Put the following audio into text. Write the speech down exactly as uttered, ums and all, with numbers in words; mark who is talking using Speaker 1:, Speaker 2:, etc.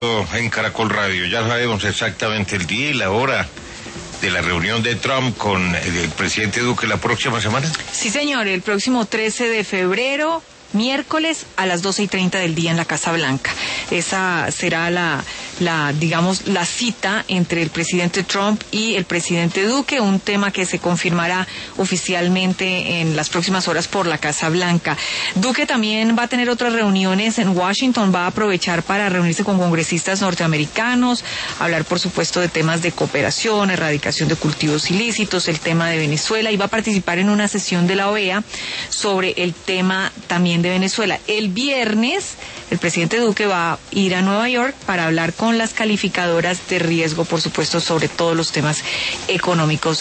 Speaker 1: En Caracol Radio, ya sabemos exactamente el día y la hora de la reunión de Trump con el presidente Duque la próxima semana.
Speaker 2: Sí, señor, el próximo trece de febrero, miércoles a las doce y treinta del día en la Casa Blanca. Esa será la, la, digamos, la cita entre el presidente Trump y el presidente Duque, un tema que se confirmará oficialmente en las próximas horas por la Casa Blanca. Duque también va a tener otras reuniones en Washington, va a aprovechar para reunirse con congresistas norteamericanos, hablar, por supuesto, de temas de cooperación, erradicación de cultivos ilícitos, el tema de Venezuela, y va a participar en una sesión de la O E A sobre el tema también de Venezuela. El viernes, el presidente Duque va a ir a Nueva York para hablar con las calificadoras de riesgo, por supuesto, sobre todos los temas económicos